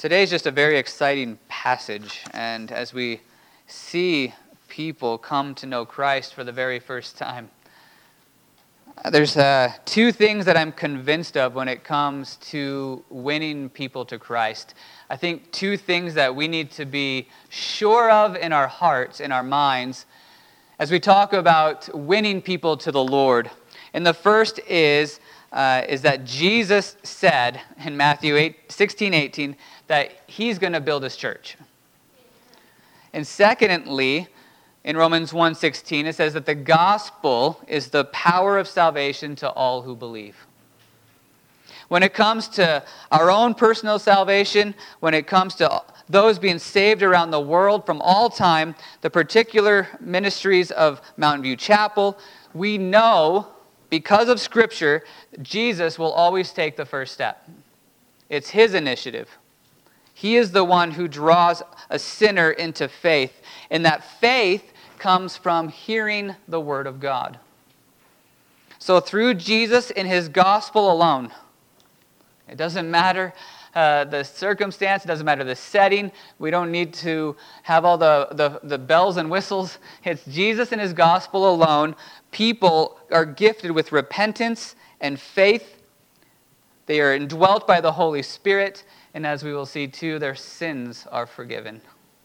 Today's just a very exciting passage, and as we see people come to know Christ for the very first time, there's two things that I'm convinced of when it comes to winning people to Christ. I think two things that we need to be sure of in our hearts, in our minds, as we talk about winning people to the Lord. And the first is that Jesus said in Matthew 16:18 that he's going to build his church. And secondly, in Romans 1:16, it says that the gospel is the power of salvation to all who believe. When it comes to our own personal salvation, when it comes to those being saved around the world from all time, the particular ministries of Mountain View Chapel, we know, because of Scripture, Jesus will always take the first step. It's his initiative. He is the one who draws a sinner into faith, and that faith comes from hearing the Word of God. So through Jesus and his gospel alone, it doesn't matter the circumstance, it doesn't matter the setting, we don't need to have all the bells and whistles. It's Jesus and his gospel alone. People are gifted with repentance and faith. They are indwelt by the Holy Spirit, and as we will see too, their sins are forgiven.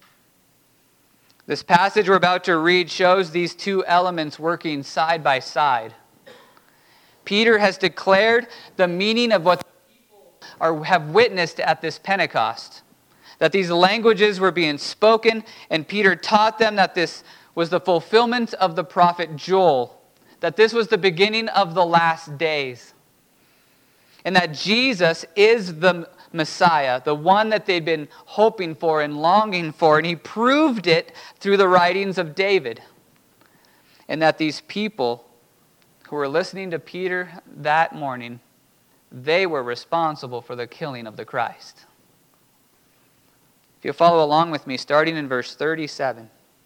This passage we're about to read shows these two elements working side by side. Peter has declared the meaning of what the people have witnessed at this Pentecost, that these languages were being spoken, and Peter taught them that this was the fulfillment of the prophet Joel, that this was the beginning of the last days, and that Jesus is the Messiah, the one that they'd been hoping for and longing for, and he proved it through the writings of David. And that these people who were listening to Peter that morning, they were responsible for the killing of the Christ. If you'll follow along with me, starting in verse 37.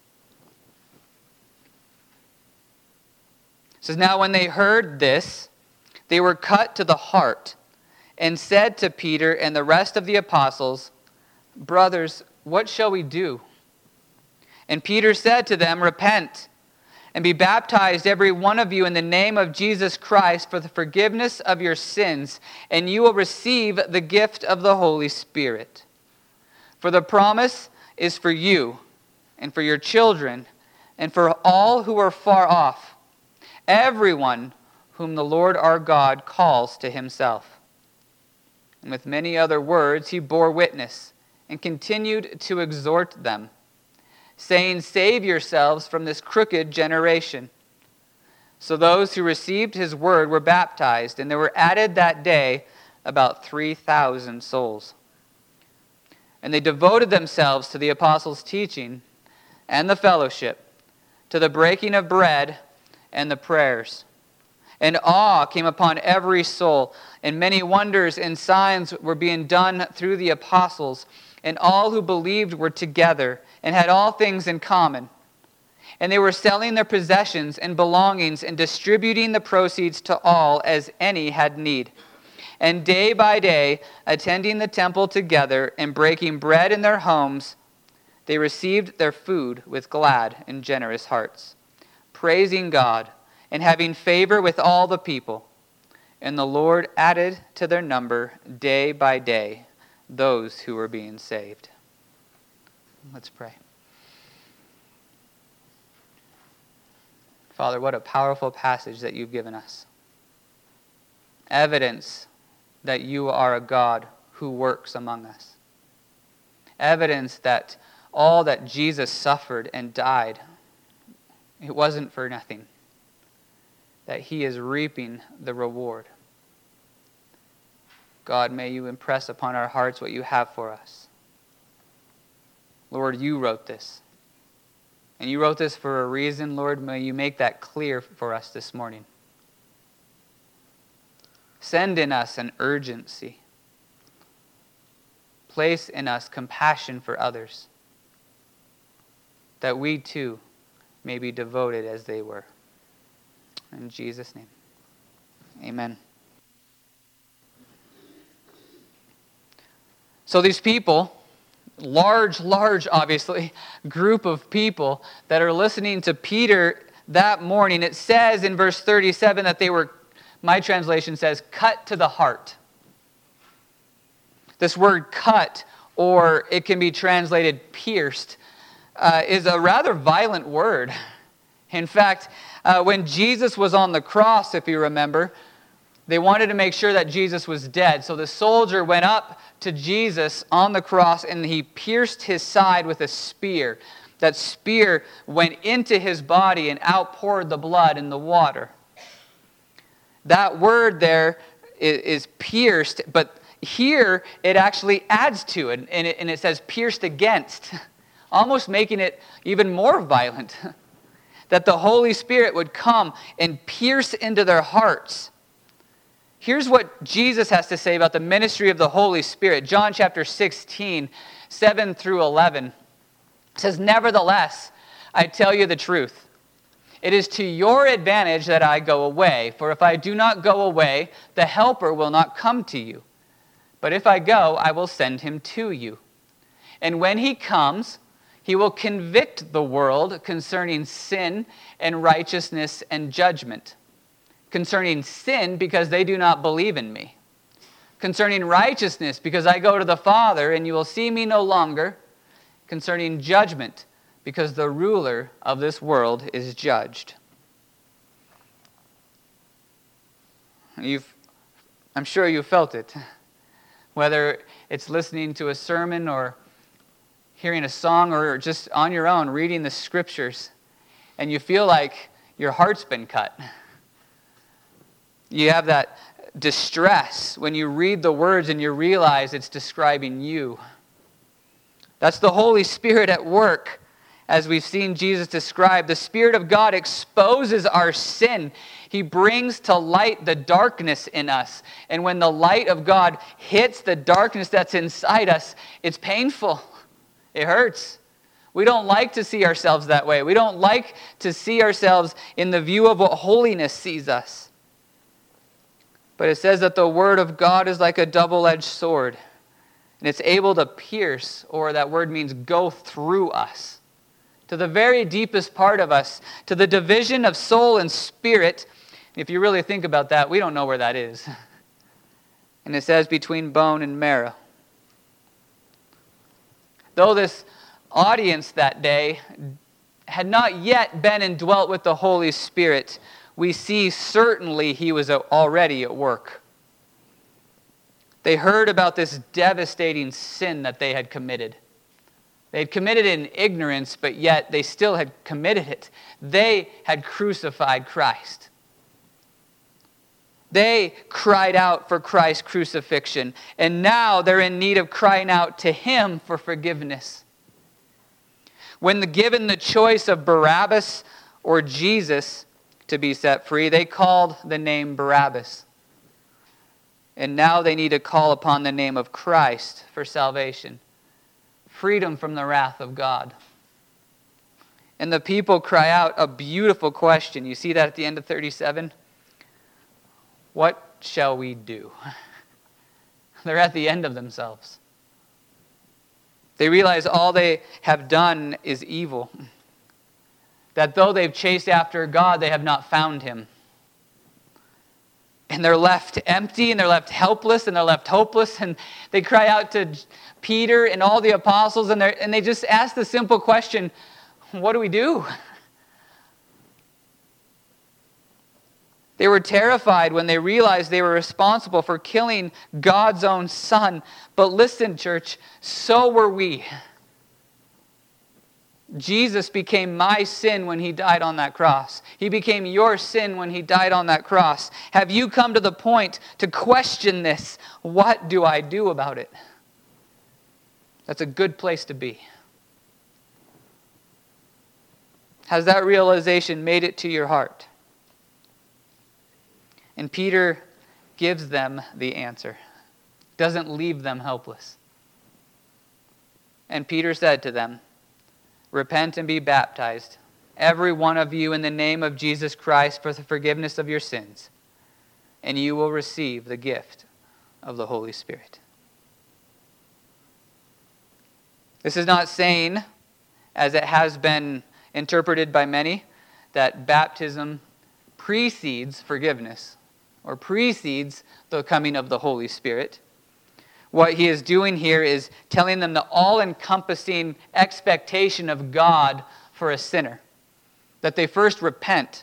It says, "Now when they heard this, they were cut to the heart, and said to Peter and the rest of the apostles, 'Brothers, what shall we do?' And Peter said to them, 'Repent, and be baptized every one of you in the name of Jesus Christ for the forgiveness of your sins, and you will receive the gift of the Holy Spirit. For the promise is for you, and for your children, and for all who are far off, everyone whom the Lord our God calls to himself.' And with many other words he bore witness, and continued to exhort them, saying, 'Save yourselves from this crooked generation.' So those who received his word were baptized, and there were added that day about 3,000 souls. And they devoted themselves to the apostles' teaching and the fellowship, to the breaking of bread and the prayers. And awe came upon every soul, and many wonders and signs were being done through the apostles, and all who believed were together and had all things in common. And they were selling their possessions and belongings and distributing the proceeds to all as any had need. And day by day, attending the temple together and breaking bread in their homes, they received their food with glad and generous hearts, praising God and having favor with all the people. And the Lord added to their number day by day those who were being saved." Let's pray. Father, what a powerful passage that you've given us. Evidence that you are a God who works among us. Evidence that all that Jesus suffered and died, it wasn't for nothing. That he is reaping the reward. God, may you impress upon our hearts what you have for us. Lord, you wrote this. And you wrote this for a reason, Lord. May you make that clear for us this morning. Send in us an urgency. Place in us compassion for others. That we too may be devoted as they were. In Jesus' name, amen. So these people, large, obviously, group of people that are listening to Peter that morning, it says in verse 37 that they were, my translation says, cut to the heart. This word cut, or it can be translated pierced, is a rather violent word. In fact, when Jesus was on the cross, if you remember, they wanted to make sure that Jesus was dead. So the soldier went up to Jesus on the cross and he pierced his side with a spear. That spear went into his body and outpoured the blood in the water. That word there is pierced, but here it actually adds to it, and it says pierced against, almost making it even more violent. That the Holy Spirit would come and pierce into their hearts. Here's what Jesus has to say about the ministry of the Holy Spirit. John chapter 16, 7 through 11. It says, "Nevertheless, I tell you the truth. It is to your advantage that I go away. For if I do not go away, the Helper will not come to you. But if I go, I will send him to you. And when he comes, he will convict the world concerning sin and righteousness and judgment. Concerning sin, because they do not believe in me. Concerning righteousness, because I go to the Father, and you will see me no longer. Concerning judgment, because the ruler of this world is judged." I'm sure you felt it. Whether it's listening to a sermon or hearing a song or just on your own reading the scriptures, and you feel like your heart's been cut. You have that distress when you read the words and you realize it's describing you. That's the Holy Spirit at work, as we've seen Jesus describe. The Spirit of God exposes our sin. He brings to light the darkness in us. And when the light of God hits the darkness that's inside us, it's painful. It hurts. We don't like to see ourselves that way. We don't like to see ourselves in the view of what holiness sees us. But it says that the Word of God is like a double-edged sword. And it's able to pierce, or that word means go through us, to the very deepest part of us, to the division of soul and spirit. If you really think about that, we don't know where that is. And it says between bone and marrow. Though this audience that day had not yet been indwelt with the Holy Spirit, we see certainly he was already at work. They heard about this devastating sin that they had committed. They had committed it in ignorance, but yet they still had committed it. They had crucified Christ. They cried out for Christ's crucifixion, and now they're in need of crying out to him for forgiveness. When given the choice of Barabbas or Jesus to be set free, they called the name Barabbas. And now they need to call upon the name of Christ for salvation, freedom from the wrath of God. And the people cry out a beautiful question. You see that at the end of 37? What shall we do? They're at the end of themselves. They realize all they have done is evil. That though they've chased after God, they have not found him. And they're left empty, and they're left helpless, and they're left hopeless. And they cry out to Peter and all the apostles, and they just ask the simple question, what do we do? They were terrified when they realized they were responsible for killing God's own Son. But listen, church, so were we. Jesus became my sin when he died on that cross. He became your sin when he died on that cross. Have you come to the point to question this? What do I do about it? That's a good place to be. Has that realization made it to your heart? And Peter gives them the answer. Doesn't leave them helpless. And Peter said to them, "Repent and be baptized, every one of you, in the name of Jesus Christ for the forgiveness of your sins, and you will receive the gift of the Holy Spirit." This is not saying, as it has been interpreted by many, that baptism precedes forgiveness or precedes the coming of the Holy Spirit. What he is doing here is telling them the all-encompassing expectation of God for a sinner, that they first repent.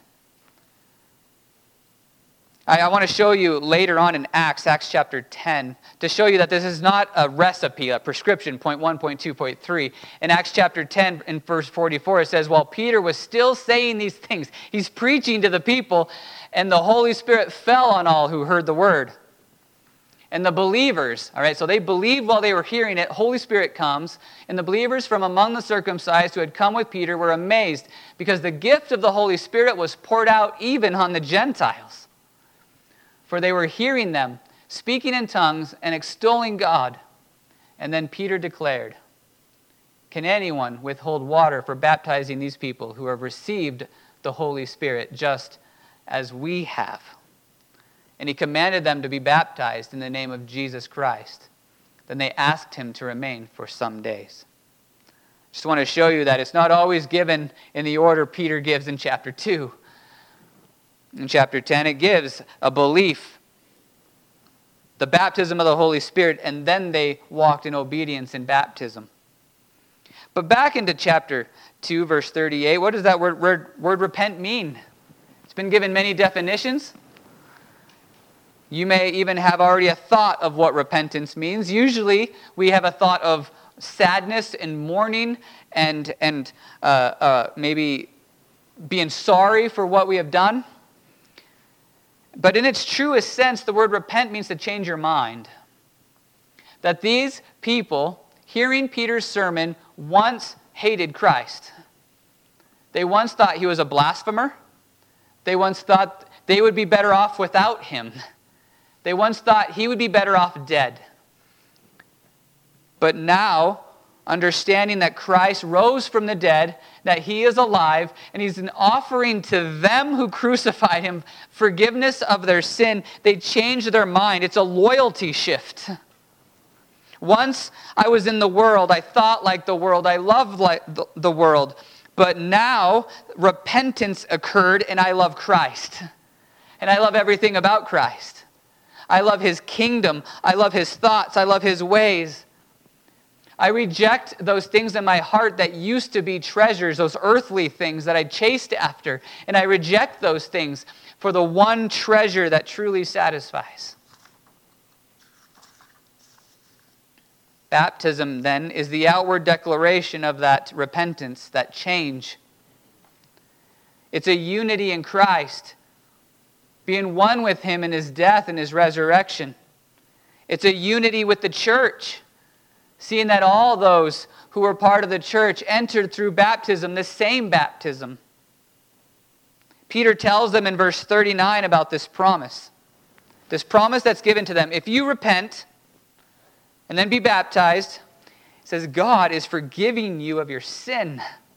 I want to show you later on in Acts chapter 10, to show you that this is not a recipe, a prescription, point 1, point 2, point 3. In Acts chapter 10, in verse 44, it says, while Peter was still saying these things, he's preaching to the people, and the Holy Spirit fell on all who heard the word. And the believers, all right, so they believed while they were hearing it, Holy Spirit comes, and the believers from among the circumcised who had come with Peter were amazed, because the gift of the Holy Spirit was poured out even on the Gentiles. For they were hearing them, speaking in tongues and extolling God. And then Peter declared, can anyone withhold water for baptizing these people who have received the Holy Spirit just as we have? And he commanded them to be baptized in the name of Jesus Christ. Then they asked him to remain for some days. Just want to show you that it's not always given in the order Peter gives in chapter 2. In chapter 10, it gives a belief, the baptism of the Holy Spirit, and then they walked in obedience in baptism. But back into chapter 2, verse 38, what does that word repent mean? It's been given many definitions. You may even have already a thought of what repentance means. Usually, we have a thought of sadness and mourning and maybe being sorry for what we have done. But in its truest sense, the word repent means to change your mind. That these people, hearing Peter's sermon, once hated Christ. They once thought he was a blasphemer. They once thought they would be better off without him. They once thought he would be better off dead. But now, understanding that Christ rose from the dead, that he is alive, and he's an offering to them who crucified him forgiveness of their sin, they change their mind. It's a loyalty shift. Once I was in the world, I thought like the world, I loved like the world. But now repentance occurred and I love Christ. And I love everything about Christ. I love his kingdom. I love his thoughts. I love his ways. I reject those things in my heart that used to be treasures, those earthly things that I chased after. And I reject those things for the one treasure that truly satisfies. Baptism, then, is the outward declaration of that repentance, that change. It's a unity in Christ, being one with him in his death and his resurrection. It's a unity with the church, seeing that all those who were part of the church entered through baptism, the same baptism. Peter tells them in verse 39 about this promise that's given to them. If you repent and then be baptized, it says God is forgiving you of your sin.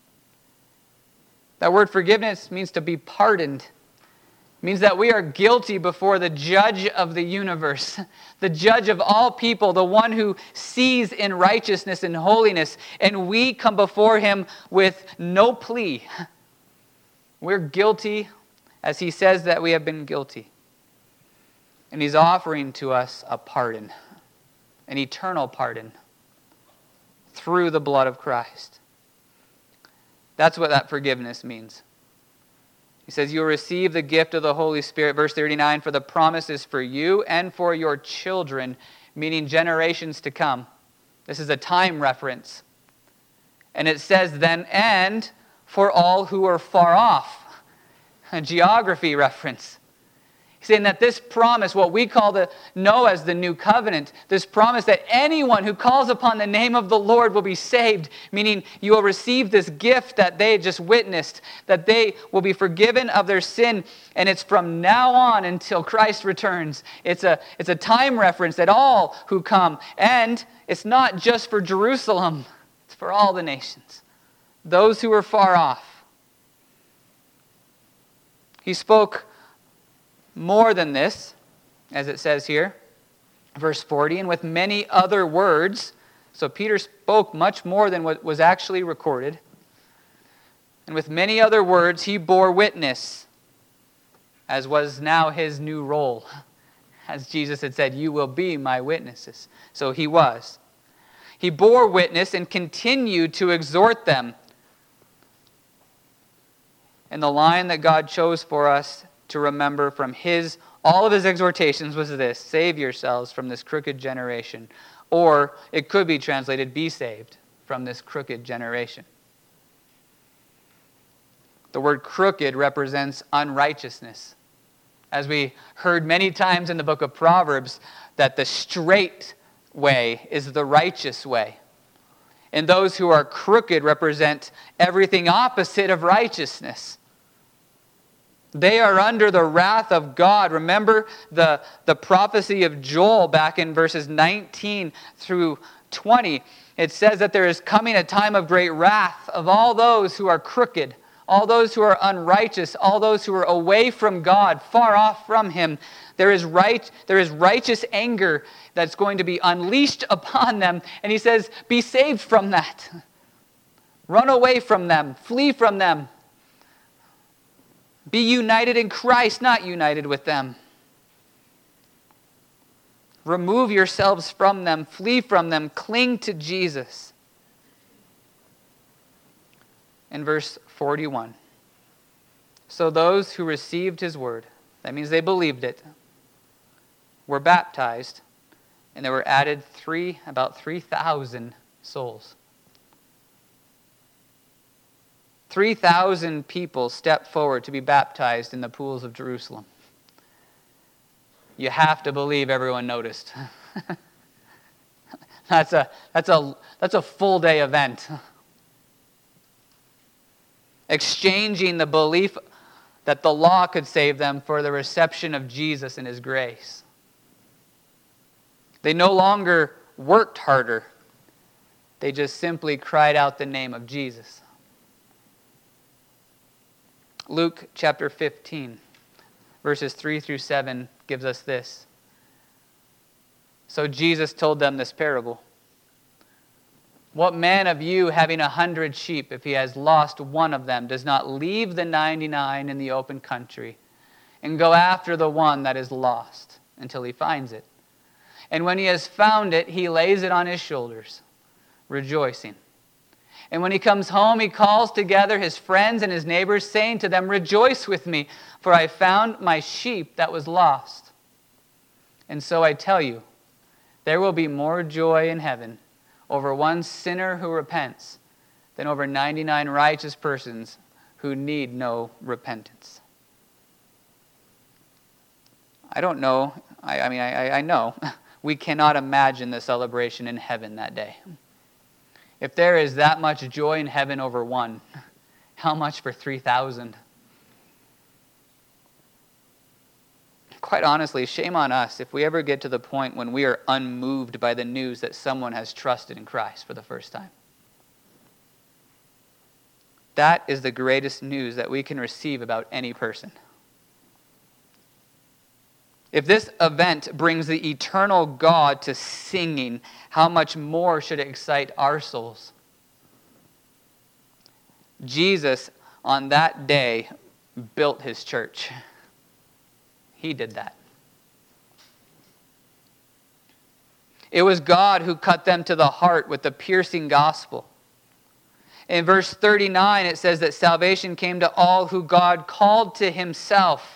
That word forgiveness means to be pardoned. It means that we are guilty before the judge of the universe, the judge of all people, the one who sees in righteousness and holiness, and we come before him with no plea. We're guilty as he says that we have been guilty. And he's offering to us a pardon, an eternal pardon through the blood of Christ. That's what that forgiveness means. He says, you will receive the gift of the Holy Spirit. Verse 39, for the promise is for you and for your children, meaning generations to come. This is a time reference. And it says then, and for all who are far off. A geography reference. He's saying that this promise, what we know as the new covenant, this promise that anyone who calls upon the name of the Lord will be saved, meaning you will receive this gift that they just witnessed, that they will be forgiven of their sin, and it's from now on until Christ returns. It's a time reference that all who come, and it's not just for Jerusalem, it's for all the nations, those who are far off. He spoke more than this, as it says here, verse 40, and with many other words So Peter spoke much more than what was actually recorded. And with many other words, he bore witness, as was now his new role. As Jesus had said, you will be my witnesses. So he was. He bore witness and continued to exhort them. And the line that God chose for us to remember from all of his exhortations was this: save yourselves from this crooked generation. Or it could be translated, be saved from this crooked generation. The word crooked represents unrighteousness. As we heard many times in the book of Proverbs, that the straight way is the righteous way. And those who are crooked represent everything opposite of righteousness. They are under the wrath of God. Remember the prophecy of Joel back in verses 19 through 20. It says that there is coming a time of great wrath of all those who are crooked, all those who are unrighteous, all those who are away from God, far off from Him. There is righteous anger that's going to be unleashed upon them. And He says, be saved from that. Run away from them. Flee from them. Be united in Christ, not united with them. Remove yourselves from them. Flee from them. Cling to Jesus. In verse 41. So those who received His word, that means they believed it, were baptized, and there were added about 3,000 souls. 3,000 people stepped forward to be baptized in the pools of Jerusalem. You have to believe everyone noticed. That's a full day event. Exchanging the belief that the law could save them for the reception of Jesus and His grace. They no longer worked harder. They just simply cried out the name of Jesus. Luke chapter 15, verses 3 through 7 gives us this. So Jesus told them this parable. What man of you, having 100 sheep, if he has lost one of them, does not leave the 99 in the open country and go after the one that is lost until he finds it? And when he has found it, he lays it on his shoulders, rejoicing. And when he comes home, he calls together his friends and his neighbors, saying to them, rejoice with me, for I found my sheep that was lost. And so I tell you, there will be more joy in heaven over one sinner who repents than over 99 righteous persons who need no repentance. I don't know. I know. We cannot imagine the celebration in heaven that day. If there is that much joy in heaven over one, how much for 3,000? Quite honestly, shame on us if we ever get to the point when we are unmoved by the news that someone has trusted in Christ for the first time. That is the greatest news that we can receive about any person. If this event brings the eternal God to singing, how much more should it excite our souls? Jesus, on that day, built His church. He did that. It was God who cut them to the heart with the piercing gospel. In verse 39, it says that salvation came to all who God called to Himself.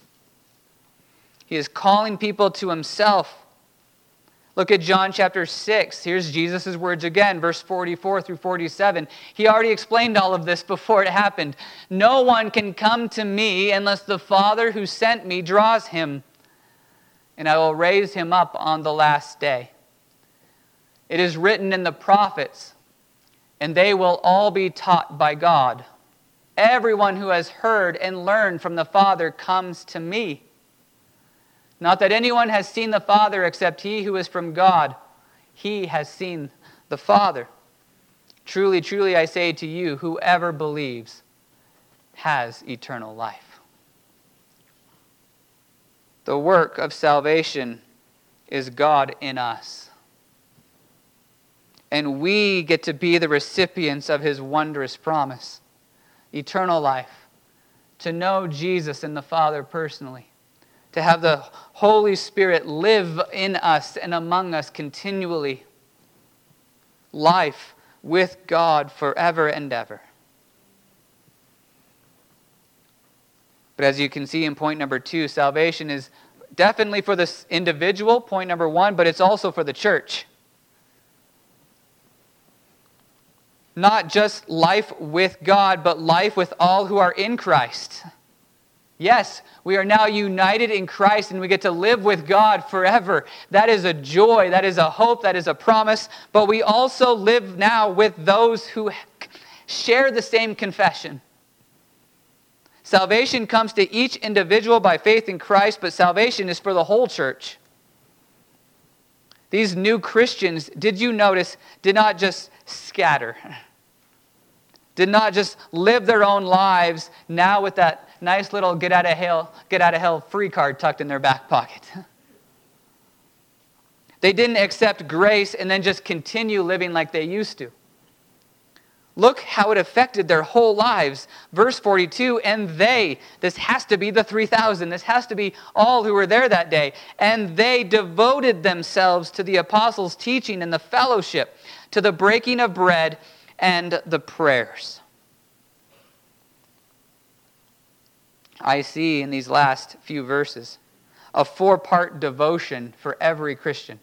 He is calling people to Himself. Look at John chapter 6. Here's Jesus' words again, verse 44 through 47. He already explained all of this before it happened. No one can come to me unless the Father who sent me draws him, and I will raise him up on the last day. It is written in the prophets, and they will all be taught by God. Everyone who has heard and learned from the Father comes to me. Not that anyone has seen the Father except he who is from God. He has seen the Father. Truly, truly, I say to you, whoever believes has eternal life. The work of salvation is God in us. And we get to be the recipients of his wondrous promise. Eternal life. To know Jesus and the Father personally. To have the Holy Spirit live in us and among us continually. Life with God forever and ever. But as you can see in point number 2, salvation is definitely for this individual, point number 1, but it's also for the church. Not just life with God, but life with all who are in Christ. Yes, we are now united in Christ and we get to live with God forever. That is a joy, that is a hope, that is a promise. But we also live now with those who share the same confession. Salvation comes to each individual by faith in Christ, but salvation is for the whole church. These new Christians, did you notice, did not just scatter. Did not just live their own lives now with that nice little get out of hell free card tucked in their back pocket. They didn't accept grace and then just continue living like they used to. Look how it affected their whole lives. Verse 42, and they, this has to be the 3,000, this has to be all who were there that day, and they devoted themselves to the apostles' teaching and the fellowship, to the breaking of bread and the prayers. I see in these last few verses a 4-part devotion for every Christian.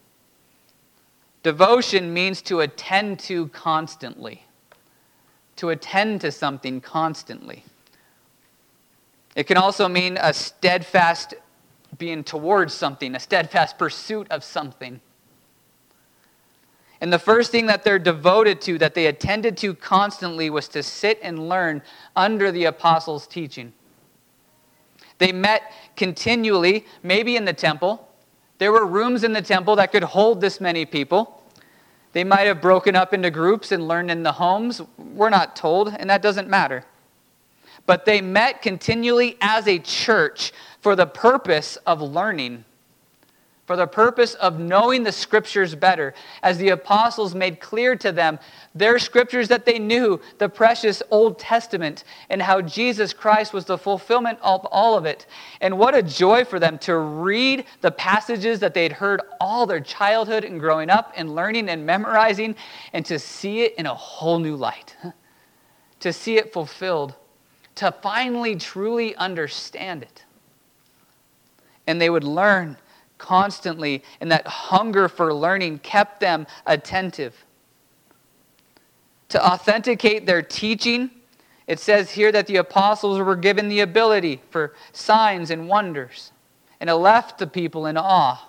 Devotion means to attend to constantly. To attend to something constantly. It can also mean a steadfast being towards something, a steadfast pursuit of something. And the first thing that they're devoted to, that they attended to constantly, was to sit and learn under the apostles' teaching. They met continually, maybe in the temple. There were rooms in the temple that could hold this many people. They might have broken up into groups and learned in the homes. We're not told, and that doesn't matter. But they met continually as a church for the purpose of learning, for the purpose of knowing the Scriptures better, as the apostles made clear to them their Scriptures that they knew, the precious Old Testament, and how Jesus Christ was the fulfillment of all of it. And what a joy for them to read the passages that they'd heard all their childhood and growing up and learning and memorizing, and to see it in a whole new light, to see it fulfilled, to finally truly understand it. And they would learn constantly, and that hunger for learning kept them attentive. To authenticate their teaching, it says here that the apostles were given the ability for signs and wonders, and it left the people in awe.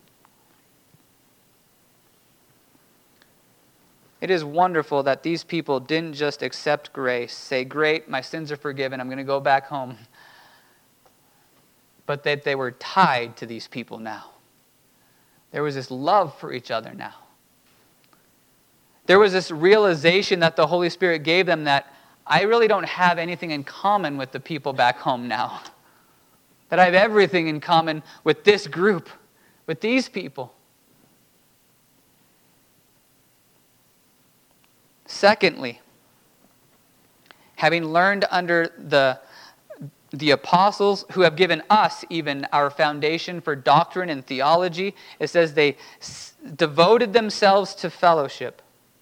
It is wonderful that these people didn't just accept grace, say, great, my sins are forgiven, I'm going to go back home. But that they were tied to these people now. There was this love for each other now. There was this realization that the Holy Spirit gave them that I really don't have anything in common with the people back home now. That I have everything in common with this group, with these people. Secondly, having learned under the apostles who have given us even our foundation for doctrine and theology, it says they devoted themselves to fellowship.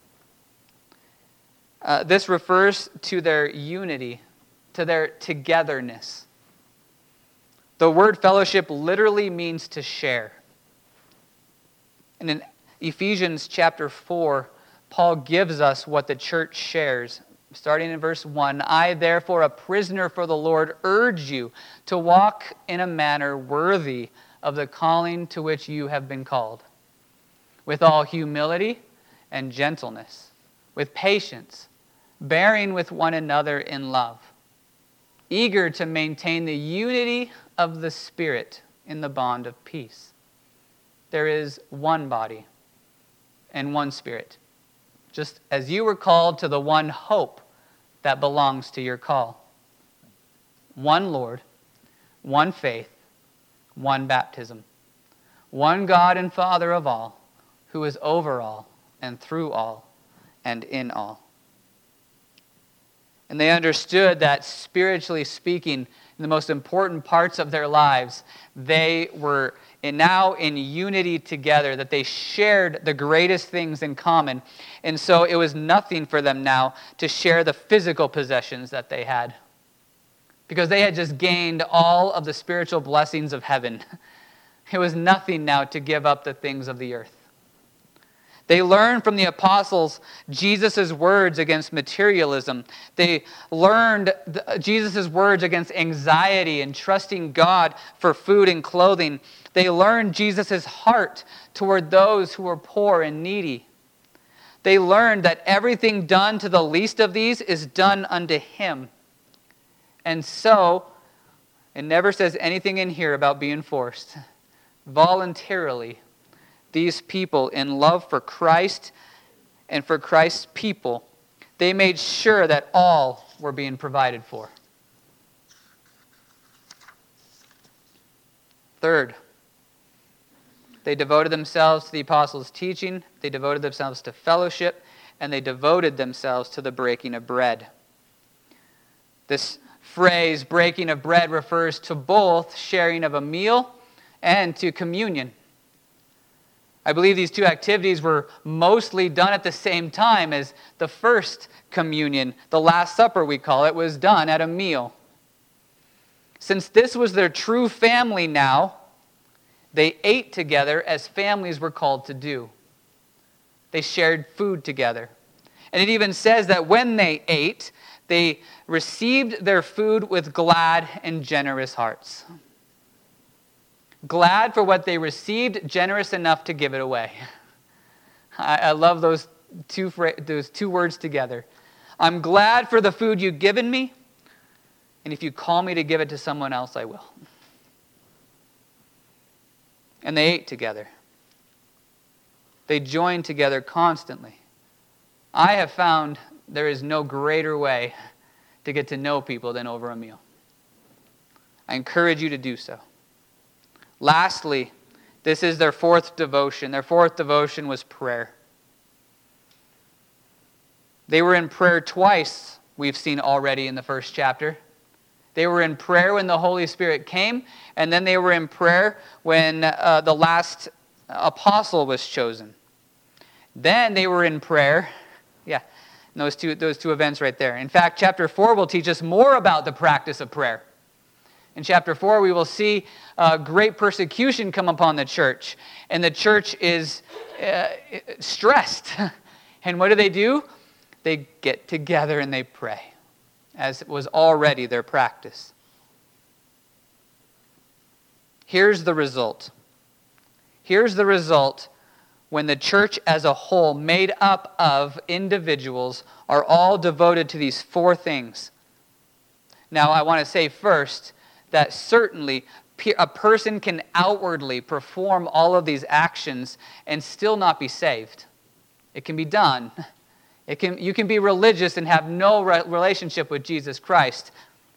This refers to their unity, to their togetherness. The word fellowship literally means to share. And in Ephesians chapter 4, Paul gives us what the church shares. Starting in verse 1, I, therefore, a prisoner for the Lord, urge you to walk in a manner worthy of the calling to which you have been called, with all humility and gentleness, with patience, bearing with one another in love, eager to maintain the unity of the Spirit in the bond of peace. There is one body and one Spirit, just as you were called to the one hope that belongs to your call. One Lord, one faith, one baptism, one God and Father of all, who is over all and through all and in all. And they understood that, spiritually speaking, in the most important parts of their lives, they were now in unity together, that they shared the greatest things in common. And so it was nothing for them now to share the physical possessions that they had, because they had just gained all of the spiritual blessings of heaven. It was nothing now to give up the things of the earth. They learned from the apostles Jesus' words against materialism. They learned Jesus' words against anxiety and trusting God for food and clothing. They learned Jesus' heart toward those who were poor and needy. They learned that everything done to the least of these is done unto him. And so, it never says anything in here about being forced. Voluntarily, these people, in love for Christ and for Christ's people, they made sure that all were being provided for. Third, they devoted themselves to the apostles' teaching, they devoted themselves to fellowship, and they devoted themselves to the breaking of bread. This phrase, breaking of bread, refers to both sharing of a meal and to communion. I believe these two activities were mostly done at the same time as the first communion, the Last Supper we call it, was done at a meal. Since this was their true family now, they ate together as families were called to do. They shared food together. And it even says that when they ate, they received their food with glad and generous hearts. Glad for what they received, generous enough to give it away. I love those two words together. I'm glad for the food you've given me, and if you call me to give it to someone else, I will. And they ate together. They joined together constantly. I have found there is no greater way to get to know people than over a meal. I encourage you to do so. Lastly, this is their fourth devotion. Their fourth devotion was prayer. They were in prayer twice, we've seen already in the first chapter. They were in prayer when the Holy Spirit came, and then they were in prayer when the last apostle was chosen. Then they were in prayer, those two events right there. In fact, chapter 4 will teach us more about the practice of prayer. In chapter 4, we will see great persecution come upon the church. And the church is stressed. And what do? They get together and they pray, as it was already their practice. Here's the result. Here's the result when the church as a whole, made up of individuals, are all devoted to these four things. Now, I want to say first that certainly a person can outwardly perform all of these actions and still not be saved. It can be done. You can be religious and have no relationship with Jesus Christ.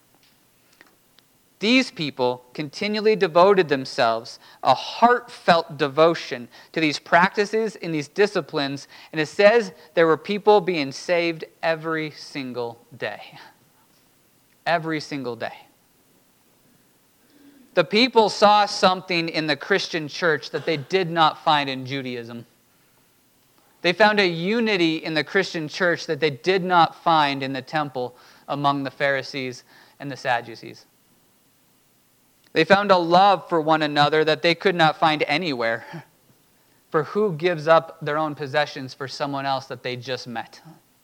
These people continually devoted themselves, a heartfelt devotion to these practices and these disciplines, and it says there were people being saved every single day. Every single day. The people saw something in the Christian church that they did not find in Judaism. They found a unity in the Christian church that they did not find in the temple among the Pharisees and the Sadducees. They found a love for one another that they could not find anywhere. For who gives up their own possessions for someone else that they just met?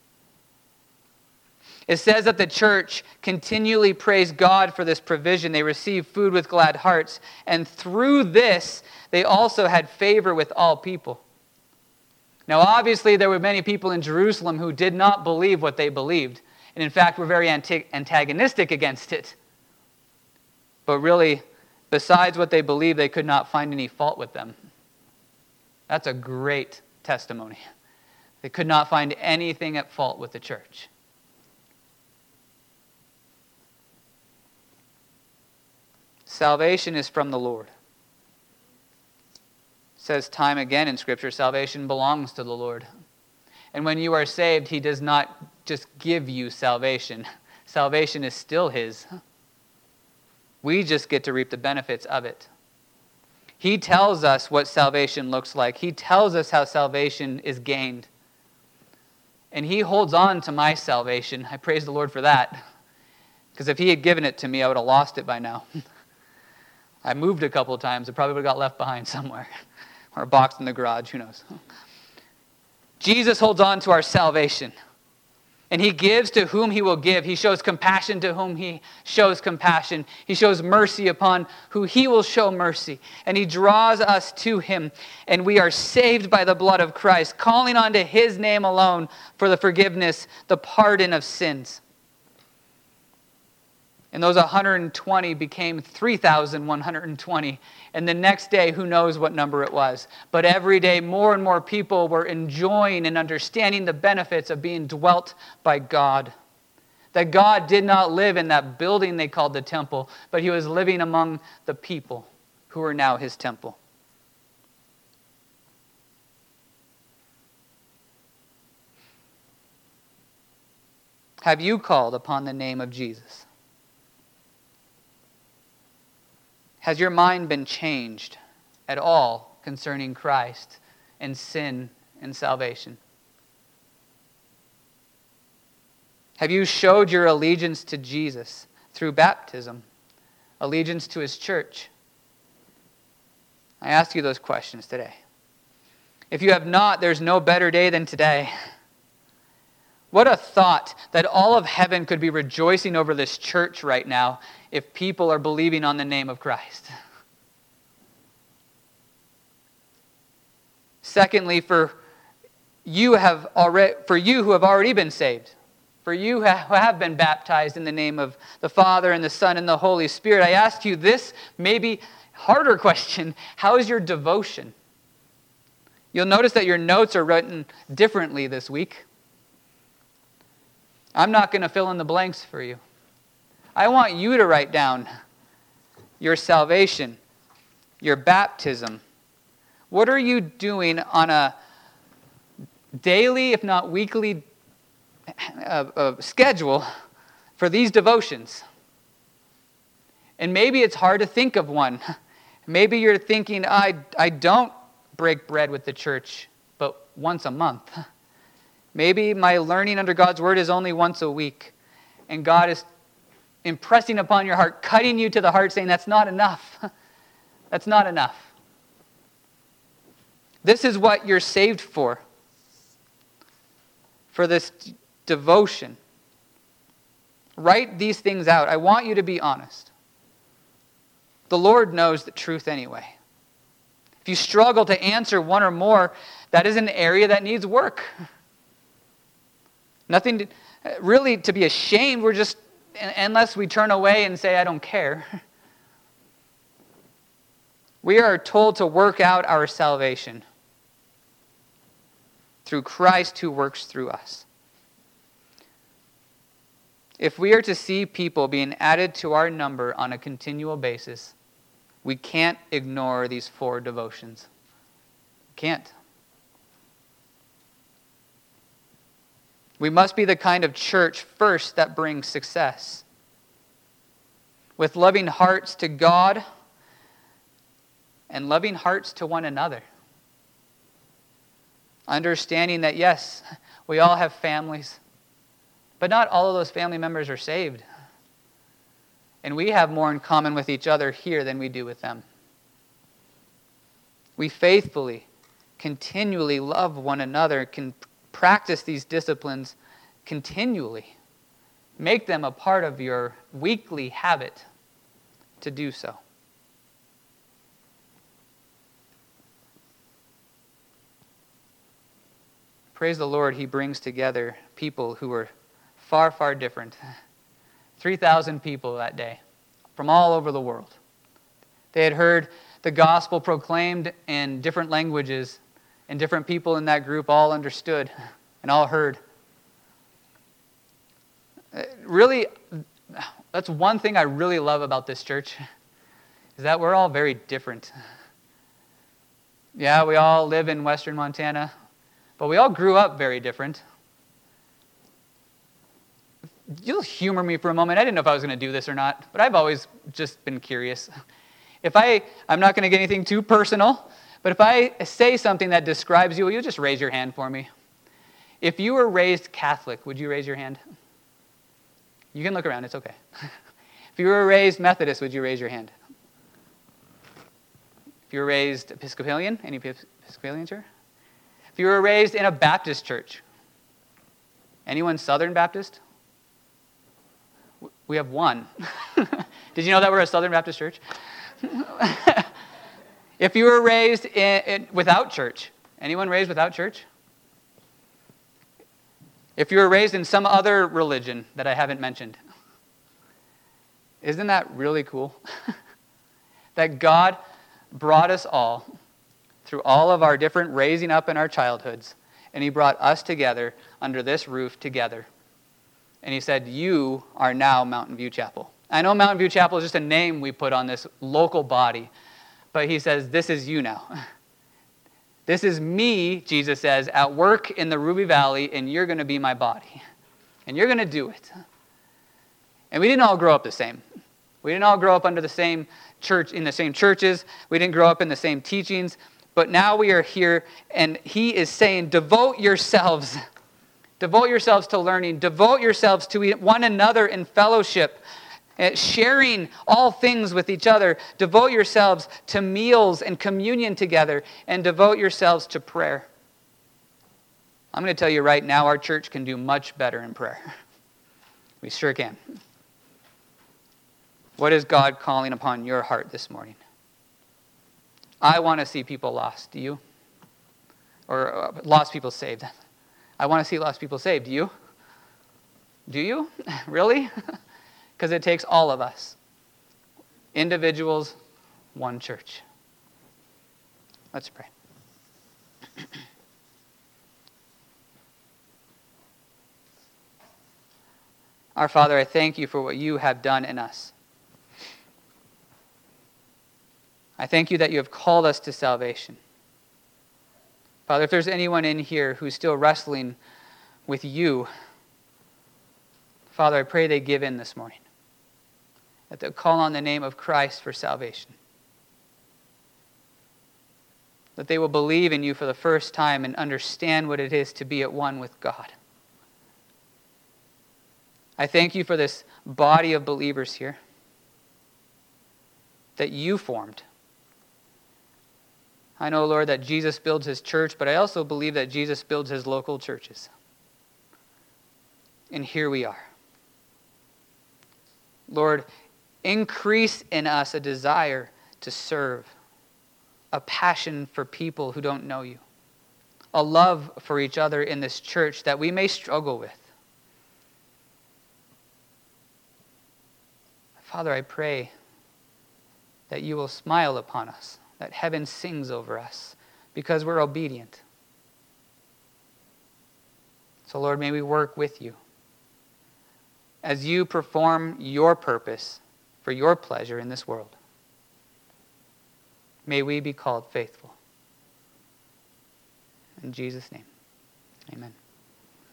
It says that the church continually praised God for this provision. They received food with glad hearts. And through this, they also had favor with all people. Now, obviously, there were many people in Jerusalem who did not believe what they believed. And in fact, were very antagonistic against it. But really, besides what they believed, they could not find any fault with them. That's a great testimony. They could not find anything at fault with the church. Salvation is from the Lord. It says time again in Scripture, salvation belongs to the Lord. And when you are saved, he does not just give you salvation. Salvation is still his. We just get to reap the benefits of it. He tells us what salvation looks like. He tells us how salvation is gained. And he holds on to my salvation. I praise the Lord for that. Because if he had given it to me, I would have lost it by now. I moved a couple of times. It probably would have got left behind somewhere. Or a box in the garage, who knows. Jesus holds on to our salvation. And he gives to whom he will give. He shows compassion to whom he shows compassion. He shows mercy upon who he will show mercy. And he draws us to him. And we are saved by the blood of Christ, calling on to his name alone for the forgiveness, the pardon of sins. And those 120 became 3,120. And the next day, who knows what number it was. But every day, more and more people were enjoying and understanding the benefits of being dwelt by God. That God did not live in that building they called the temple, but he was living among the people who are now his temple. Have you called upon the name of Jesus? Has your mind been changed at all concerning Christ and sin and salvation? Have you showed your allegiance to Jesus through baptism, allegiance to his church? I ask you those questions today. If you have not, there's no better day than today. What a thought that all of heaven could be rejoicing over this church right now if people are believing on the name of Christ. Secondly, for you who have already been saved, for you who have been baptized in the name of the Father and the Son and the Holy Spirit, I ask you this maybe harder question. How is your devotion? You'll notice that your notes are written differently this week. I'm not going to fill in the blanks for you. I want you to write down your salvation, your baptism. What are you doing on a daily, if not weekly, schedule for these devotions? And maybe it's hard to think of one. Maybe you're thinking, I don't break bread with the church, but once a month. Maybe my learning under God's word is only once a week. And God is impressing upon your heart, cutting you to the heart, saying, that's not enough. That's not enough. This is what you're saved for this devotion. Write these things out. I want you to be honest. The Lord knows the truth anyway. If you struggle to answer one or more, that is an area that needs work. Nothing really to be ashamed. We're just, unless we turn away and say, I don't care. We are told to work out our salvation through Christ who works through us. If we are to see people being added to our number on a continual basis, we can't ignore these 4 devotions. Can't. We must be the kind of church first that brings success. With loving hearts to God and loving hearts to one another. Understanding that, yes, we all have families, but not all of those family members are saved. And we have more in common with each other here than we do with them. We faithfully, continually love one another, can practice these disciplines continually. Make them a part of your weekly habit to do so. Praise the Lord, he brings together people who were far, far different. 3,000 people that day from all over the world. They had heard the gospel proclaimed in different languages, and different people in that group all understood and all heard. Really, that's one thing I really love about this church, is that we're all very different. Yeah, we all live in western Montana, But we all grew up very different. You'll humor me for a moment. I didn't know if I was going to do this or not, but I've always just been curious. I'm not going to get anything too personal, but if I say something that describes you, will you just raise your hand for me? If you were raised Catholic, would you raise your hand? You can look around, it's okay. If you were raised Methodist, would you raise your hand? If you were raised Episcopalian, any Episcopalians here? If you were raised in a Baptist church, anyone Southern Baptist? We have one. Did you know that we're a Southern Baptist church? If you were raised without church, anyone raised without church? If you were raised in some other religion that I haven't mentioned, isn't that really cool? That God brought us all through all of our different raising up in our childhoods, and he brought us together under this roof together. And he said, you are now Mountain View Chapel. I know Mountain View Chapel is just a name we put on this local body, but he says, this is you now. This is me, Jesus says, at work in the Ruby Valley, and you're going to be my body. And you're going to do it. And we didn't all grow up the same. We didn't all grow up under the same church, in the same churches. We didn't grow up in the same teachings. But now we are here, and he is saying, devote yourselves. Devote yourselves to learning. Devote yourselves to one another in fellowship. Sharing all things with each other. Devote yourselves to meals and communion together, and devote yourselves to prayer. I'm going to tell you right now, our church can do much better in prayer. We sure can. What is God calling upon your heart this morning? I want to see people lost. Do you? Or lost people saved. I want to see lost people saved. Do you? Do you? Really? Because it takes all of us. Individuals, one church. Let's pray. Our Father, I thank you for what you have done in us. I thank you that you have called us to salvation. Father, if there's anyone in here who's still wrestling with you, Father, I pray they give in this morning. That they'll call on the name of Christ for salvation. That they will believe in you for the first time and understand what it is to be at one with God. I thank you for this body of believers here that you formed. I know, Lord, that Jesus builds his church, but I also believe that Jesus builds his local churches. And here we are. Lord, increase in us a desire to serve, a passion for people who don't know you, a love for each other in this church that we may struggle with. Father, I pray that you will smile upon us, that heaven sings over us because we're obedient. So, Lord, may we work with you as you perform your purpose for your pleasure in this world. May we be called faithful. In Jesus' name, amen.